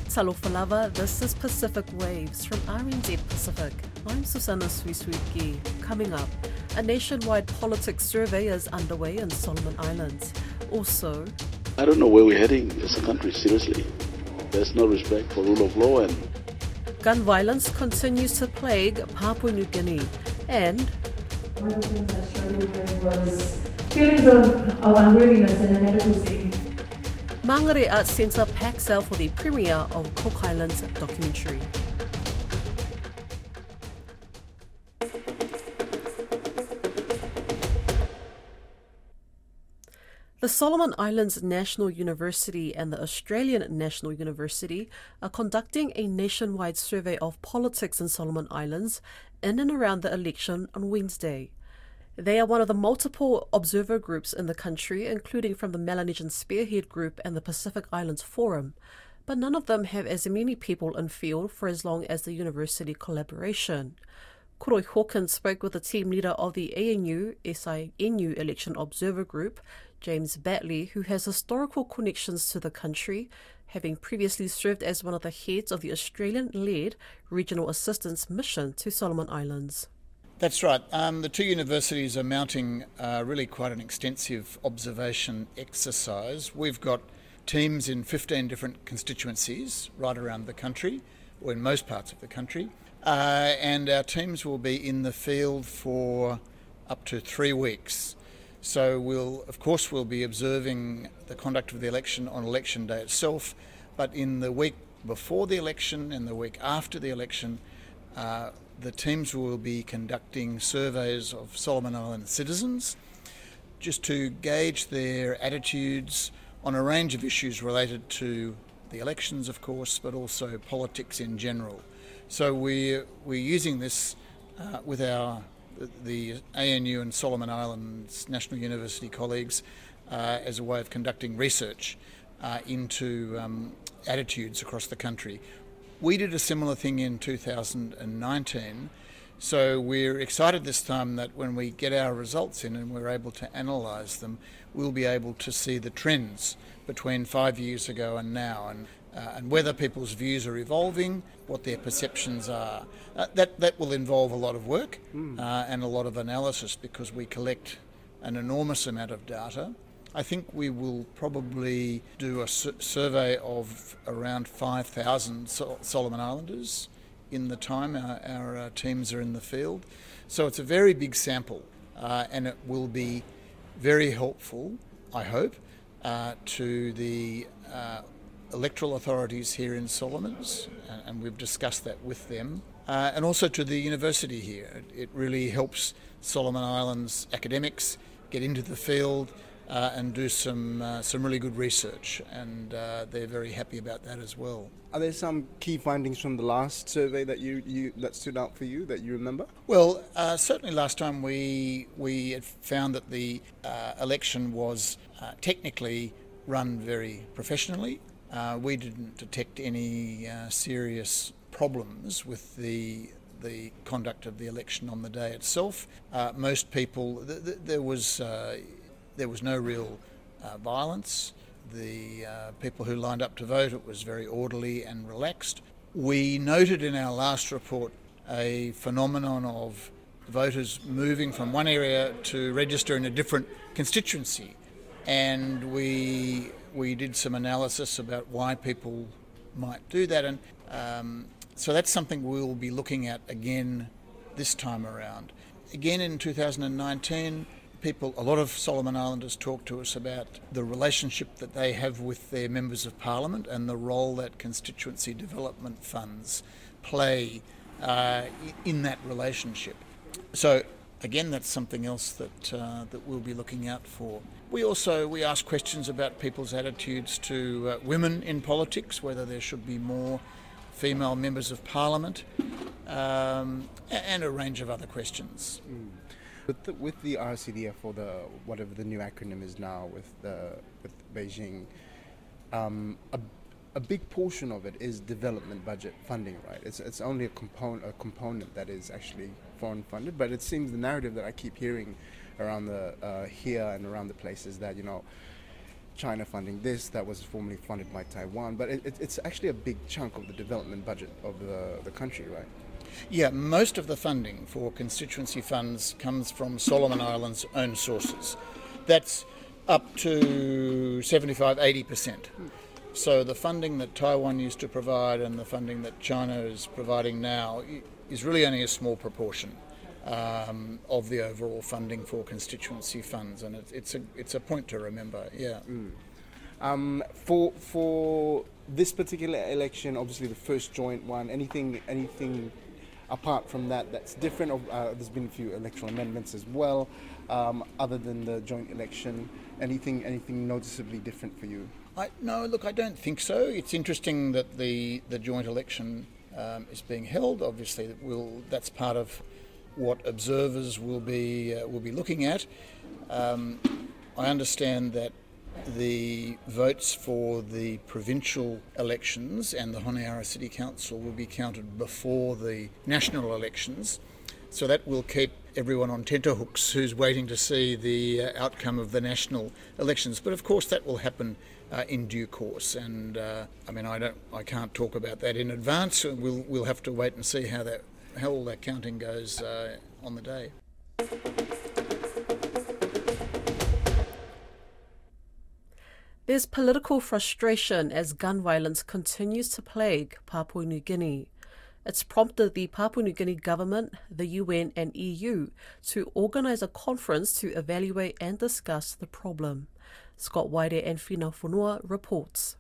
Talofa lava, this is Pacific Waves from RNZ Pacific. I'm Susanna Suisuiki. Coming up, a nationwide politics survey is underway in Solomon Islands. Also, I don't know where we're heading as a country, seriously. There's no respect for rule of law and gun violence continues to plague Papua New Guinea. And one of the things I struggled with was feelings of unworthiness and inadequacy. Mangere Arts Centre packs out for the premiere of Cook Islands documentary. The Solomon Islands National University and the Australian National University are conducting a nationwide survey of politics in Solomon Islands in and around the election on Wednesday. They are one of the multiple observer groups in the country, including from the Melanesian Spearhead Group and the Pacific Islands Forum, but none of them have as many people in field for as long as the university collaboration. Koroi Hawkins spoke with the team leader of the ANU-SINU Election Observer Group, James Batley, who has historical connections to the country, having previously served as one of the heads of the Australian-led Regional Assistance Mission to Solomon Islands. That's right. The two universities are mounting really quite an extensive observation exercise. We've got teams in 15 different constituencies right around the country, or in most parts of the country, and our teams will be in the field for up to 3 weeks. So we'll be observing the conduct of the election on election day itself, but in the week before the election and the week after the election, the teams will be conducting surveys of Solomon Island citizens just to gauge their attitudes on a range of issues related to the elections, of course, but also politics in general. So we're using this with the ANU and Solomon Islands National University colleagues as a way of conducting research into attitudes across the country. We did a similar thing in 2019, so we're excited this time that when we get our results in and we're able to analyse them, we'll be able to see the trends between 5 years ago and now, and whether people's views are evolving, what their perceptions are. That will involve a lot of work and a lot of analysis because we collect an enormous amount of data. I think we will probably do a survey of around 5,000 Solomon Islanders in the time our teams are in the field. So it's a very big sample and it will be very helpful, I hope, to the electoral authorities here in Solomons, and we've discussed that with them, and also to the university here. It really helps Solomon Islands academics get into the field and do some really good research, and they're very happy about that as well. Are there some key findings from the last survey that that stood out for you that you remember? Well, certainly last time we had found that the election was technically run very professionally. We didn't detect any serious problems with the conduct of the election on the day itself. Most people, there was no real violence. The people who lined up to vote, it was very orderly and relaxed. We noted in our last report a phenomenon of voters moving from one area to register in a different constituency, and we did some analysis about why people might do that, and so that's something we'll be looking at again this time around. Again in 2019, a lot of Solomon Islanders talk to us about the relationship that they have with their members of parliament and the role that constituency development funds play in that relationship. So again, that's something else that we'll be looking out for. We ask questions about people's attitudes to women in politics, whether there should be more female members of parliament, and a range of other questions. With the RCDF, or whatever the new acronym is now with Beijing, a big portion of it is development budget funding, right? It's only a component that is actually foreign funded, but it seems the narrative that I keep hearing around here and around the place is that China funding this, that was formerly funded by Taiwan, but it's actually a big chunk of the development budget of the country, right? Yeah, most of the funding for constituency funds comes from Solomon Islands' own sources. That's up to 75-80%. So the funding that Taiwan used to provide and the funding that China is providing now is really only a small proportion of the overall funding for constituency funds, and it's a point to remember. Yeah. For this particular election, obviously the first joint one, anything apart from that that's different? There's been a few electoral amendments as well. Other than the joint election, anything noticeably different for you? No, look, I don't think so. It's interesting that the joint election is being held. Obviously, that's part of what observers will be looking at. I understand that the votes for the provincial elections and the Honiara City Council will be counted before the national elections. So that will keep everyone on tenterhooks who's waiting to see the outcome of the national elections. But of course that will happen in due course, and I can't talk about that in advance. We'll have to wait and see how all that counting goes on the day. There's political frustration as gun violence continues to plague Papua New Guinea. It's prompted the Papua New Guinea government, the UN and EU to organise a conference to evaluate and discuss the problem. Scott Waide and Whina Whanua reports.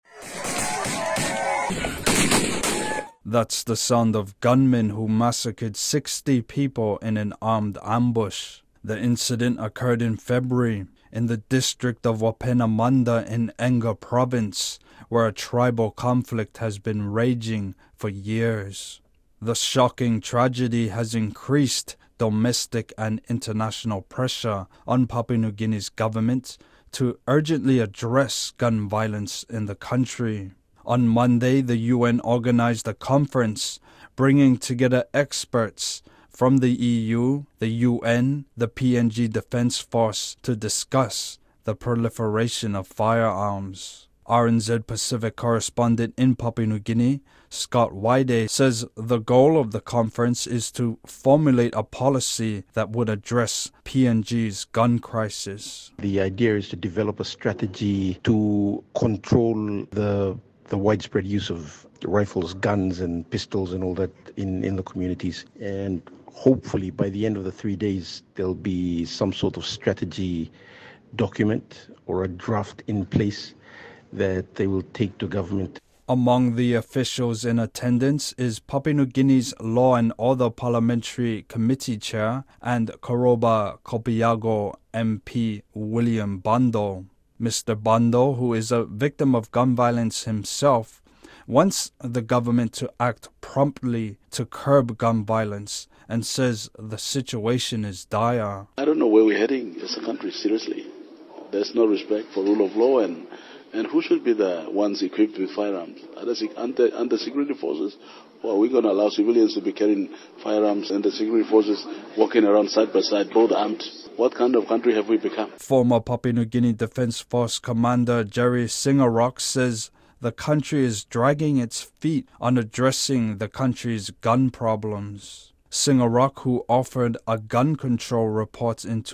That's the sound of gunmen who massacred 60 people in an armed ambush. The incident occurred in February in the district of Wapenamanda in Enga province, where a tribal conflict has been raging for years. The shocking tragedy has increased domestic and international pressure on Papua New Guinea's government to urgently address gun violence in the country. On Monday, the UN organized a conference bringing together experts from the EU, the UN, the PNG Defence Force to discuss the proliferation of firearms. RNZ Pacific correspondent in Papua New Guinea, Scott Waide, says the goal of the conference is to formulate a policy that would address PNG's gun crisis. The idea is to develop a strategy to control the widespread use of rifles, guns and pistols and all that in the communities. And hopefully by the end of the 3 days, there'll be some sort of strategy document or a draft in place that they will take to government. Among the officials in attendance is Papua New Guinea's Law and Order Parliamentary Committee Chair and Koroba Kopiago MP William Bando. Mr. Bando, who is a victim of gun violence himself, wants the government to act promptly to curb gun violence and says the situation is dire. I don't know where we're heading as a country, seriously. There's no respect for rule of law, and who should be the ones equipped with firearms? Are the security forces? Or are we going to allow civilians to be carrying firearms and the security forces walking around side by side, both armed? What kind of country have we become? Former Papua New Guinea Defence Force Commander Jerry Singarok says the country is dragging its feet on addressing the country's gun problems. Singarok, who authored a gun control report in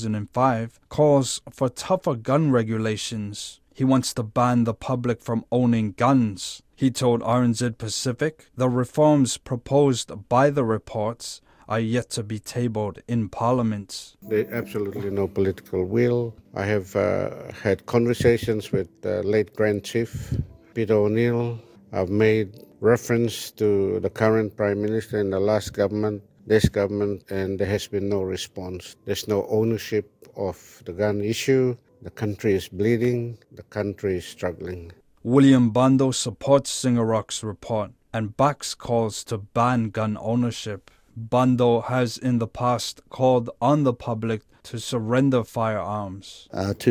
2005, calls for tougher gun regulations. He wants to ban the public from owning guns. He told RNZ Pacific the reforms proposed by the reports are yet to be tabled in Parliament. There's absolutely no political will. I have had conversations with late Grand Chief Peter O'Neill. I've made reference to the current Prime Minister and the last government, this government, and there has been no response. There's no ownership of the gun issue. The country is bleeding. The country is struggling. William Bando supports Singarok's report and backs calls to ban gun ownership. Bando has in the past called on the public to surrender firearms.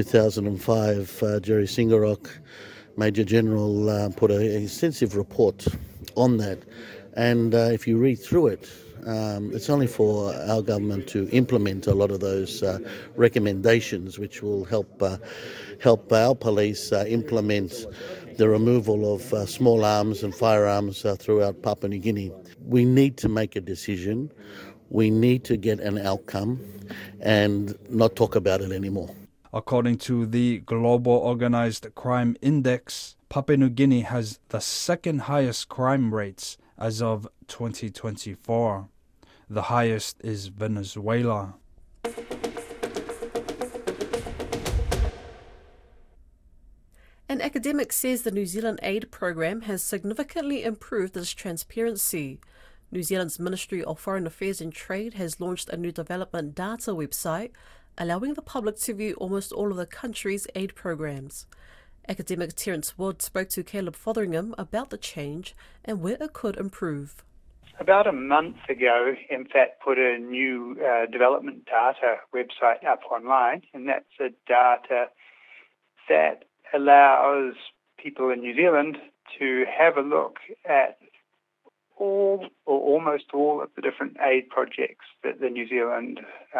2005, Jerry Singarok, Major General, put an extensive report on that. And if you read through it, It's only for our government to implement a lot of those recommendations, which will help our police implement the removal of small arms and firearms throughout Papua New Guinea. We need to make a decision. We need to get an outcome and not talk about it anymore. According to the Global Organized Crime Index, Papua New Guinea has the second highest crime rates as of 2024. The highest is Venezuela. An academic says the New Zealand aid program has significantly improved its transparency. New Zealand's Ministry of Foreign Affairs and Trade has launched a new development data website, allowing the public to view almost all of the country's aid programs. Academic Terence Wood spoke to Caleb Fotheringham about the change and where it could improve. About a month ago, MFAT put a new development data website up online, and that's a data that allows people in New Zealand to have a look at all or almost all of the different aid projects that the New Zealand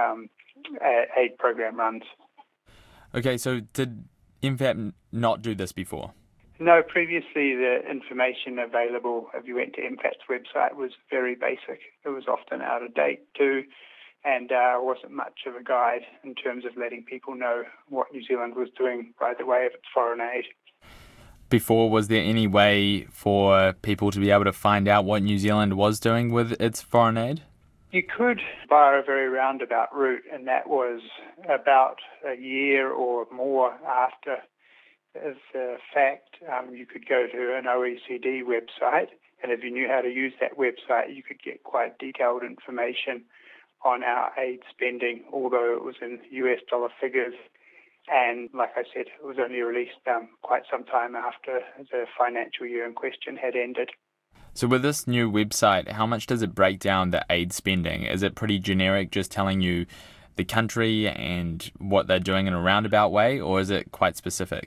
aid program runs. Okay, so did MFAT not do this before? No, previously the information available if you went to MFAT's website was very basic. It was often out of date too, and wasn't much of a guide in terms of letting people know what New Zealand was doing by the way of its foreign aid. Before, was there any way for people to be able to find out what New Zealand was doing with its foreign aid? You could by a very roundabout route, and that was about a year or more after the fact. You could go to an OECD website, and if you knew how to use that website, you could get quite detailed information on our aid spending, although it was in US dollar figures. And like I said, it was only released quite some time after the financial year in question had ended. So with this new website, how much does it break down the aid spending? Is it pretty generic, just telling you the country and what they're doing in a roundabout way, or is it quite specific?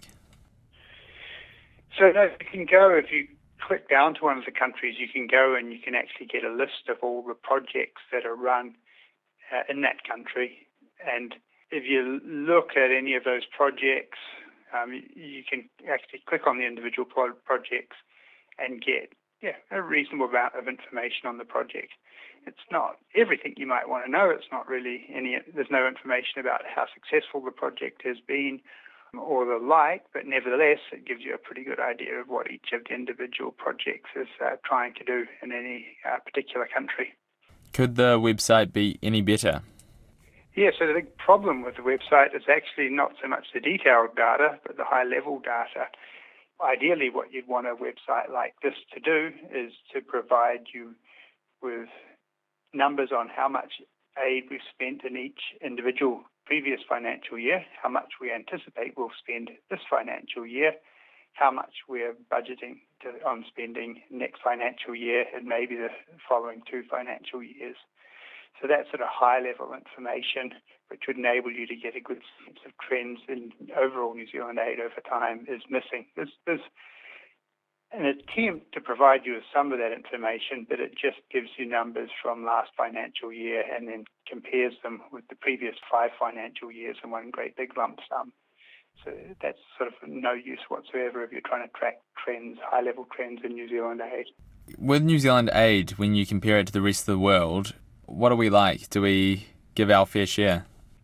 So no, you can go, if you click down to one of the countries, you can go and you can actually get a list of all the projects that are run in that country. And if you look at any of those projects, you can actually click on the individual projects and get a reasonable amount of information on the project. It's not everything you might want to know. It's not really there's no information about how successful the project has been or the like, but nevertheless, it gives you a pretty good idea of what each of the individual projects is trying to do in any particular country. Could the website be any better? Yeah, so the big problem with the website is actually not so much the detailed data, but the high-level data. Ideally, what you'd want a website like this to do is to provide you with numbers on how much aid we've spent in each individual previous financial year, how much we anticipate we'll spend this financial year, how much we're budgeting on spending next financial year and maybe the following 2 financial years. So that sort of high-level information, which would enable you to get a good sense of trends in overall New Zealand aid over time, is missing. There's an attempt to provide you with some of that information, but it just gives you numbers from last financial year and then compares them with the previous 5 financial years in one great big lump sum. So that's sort of no use whatsoever if you're trying to track trends, high-level trends in New Zealand aid. With New Zealand aid, when you compare it to the rest of the world, what are we like? Do we give our fair share?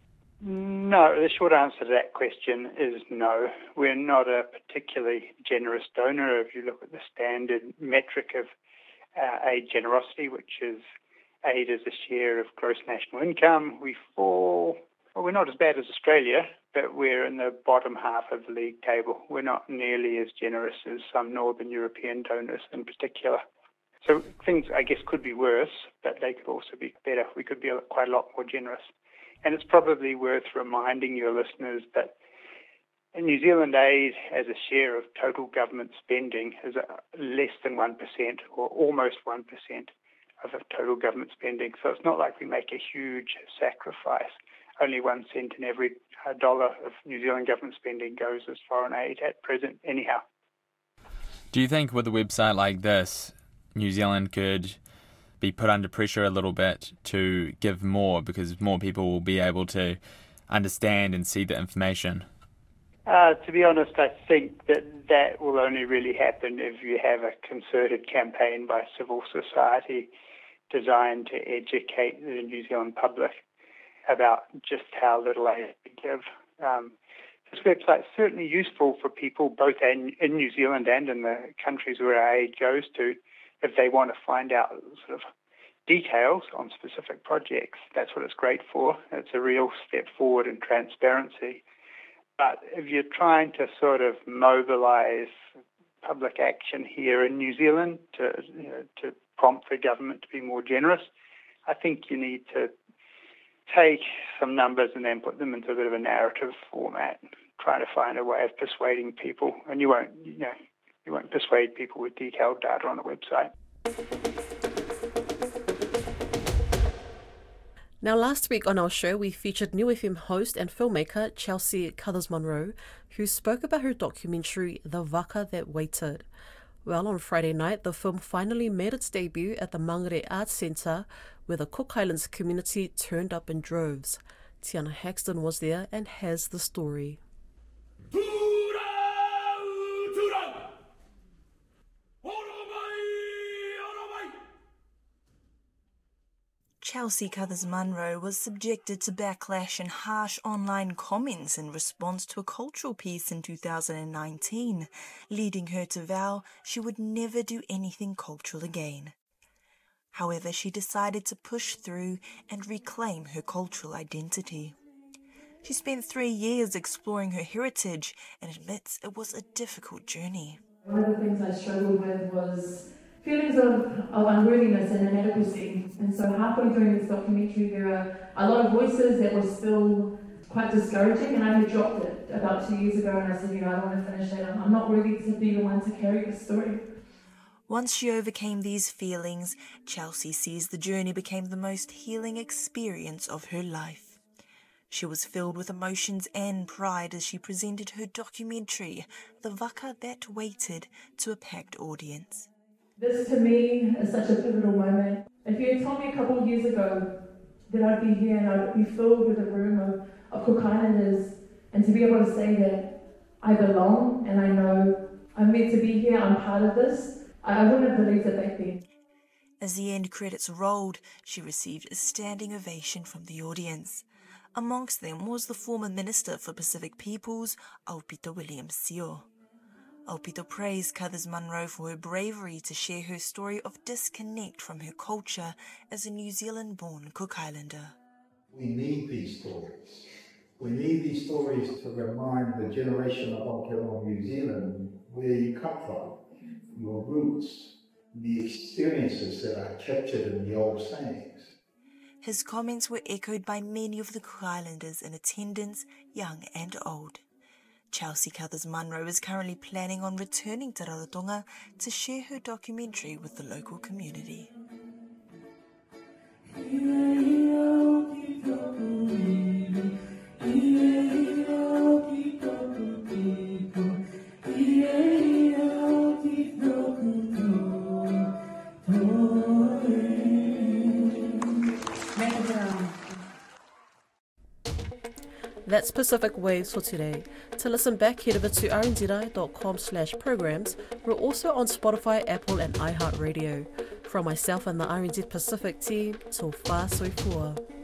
No, the short answer to that question is no. We're not a particularly generous donor. If you look at the standard metric of aid generosity, which is aid as a share of gross national income, we fall, well, we're not as bad as Australia, but we're in the bottom half of the league table. We're not nearly as generous as some Northern European donors in particular. So things, I guess, could be worse, but they could also be better. We could be quite a lot more generous. And it's probably worth reminding your listeners that in New Zealand aid as a share of total government spending is less than 1% or almost 1% of total government spending. So it's not like we make a huge sacrifice. Only 1 cent in every dollar of New Zealand government spending goes as foreign aid at present anyhow. Do you think with a website like this, New Zealand could be put under pressure a little bit to give more because more people will be able to understand and see the information? To be honest, I think that will only really happen if you have a concerted campaign by civil society designed to educate the New Zealand public about just how little aid we give. This website is certainly useful for people both in New Zealand and in the countries where our aid goes to if they want to find out sort of details on specific projects. That's what it's great for. It's a real step forward in transparency. But if you're trying to sort of mobilise public action here in New Zealand to prompt the government to be more generous, I think you need to take some numbers and then put them into a bit of a narrative format, trying to find a way of persuading people. And you won't persuade people with detailed data on a website. Now, last week on our show, we featured New FM host and filmmaker Chelsea Cuthers-Munro, who spoke about her documentary, The Waka That Waited. Well, on Friday night, the film finally made its debut at the Mangere Arts Centre, where the Cook Islands community turned up in droves. Tiana Haxton was there and has the story. Chelsea Cuthers-Munro was subjected to backlash and harsh online comments in response to a cultural piece in 2019, leading her to vow she would never do anything cultural again. However, she decided to push through and reclaim her cultural identity. She spent 3 years exploring her heritage and admits it was a difficult journey. One of the things I struggled with was feelings of unworthiness and inadequacy. And so halfway during this documentary, there are a lot of voices that were still quite discouraging, and I had dropped it about 2 years ago, and I said, I don't want to finish that. I'm not worthy to be the one to carry the story. Once she overcame these feelings, Chelsea says the journey became the most healing experience of her life. She was filled with emotions and pride as she presented her documentary, The Waka That Waited, to a packed audience. This, to me, is such a pivotal moment. If you had told me a couple of years ago that I'd be here and I'd be filled with a room of Cook Islanders, and to be able to say that I belong and I know I'm meant to be here, I'm part of this, I wouldn't have believed it back then. As the end credits rolled, she received a standing ovation from the audience. Amongst them was the former Minister for Pacific Peoples, Aupito Williams-Sio. Aupito praised Cuthers-Munro for her bravery to share her story of disconnect from her culture as a New Zealand-born Cook Islander. We need these stories. We need these stories to remind the generation of Aotearoa New Zealand where you come from, your roots, the experiences that are captured in the old sayings. His comments were echoed by many of the Cook Islanders in attendance, young and old. Chelsea Cuthers-Munro is currently planning on returning to Rarotonga to share her documentary with the local community. That's Pacific Waves for today. To listen back, head over to rnzi.com/programs. We're also on Spotify, Apple and iHeartRadio. From myself and the RNZ Pacific team, tō whā soifua.